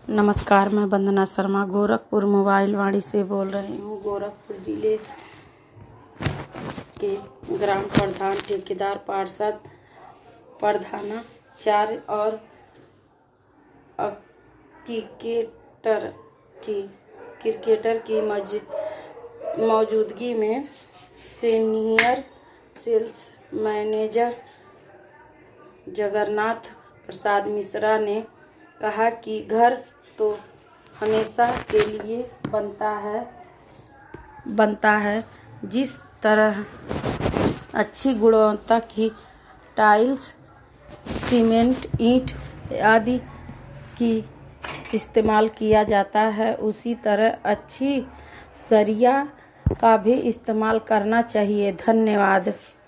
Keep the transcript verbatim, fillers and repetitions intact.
नमस्कार, मैं वंदना शर्मा गोरखपुर मोबाइल वाणी से बोल रही हूँ। गोरखपुर जिले के ग्राम प्रधान, ठेकेदार, पार्षद, प्रधानाचार्य और क्रिकेटर की क्रिकेटर की मौजूदगी में senior sales manager Jagannath Prasad Mishra ने कहा कि घर तो हमेशा के लिए बनता है बनता है जिस तरह अच्छी गुणवत्ता की टाइल्स, सीमेंट, ईंट आदि की इस्तेमाल किया जाता है, उसी तरह अच्छी सरिया का भी इस्तेमाल करना चाहिए। धन्यवाद।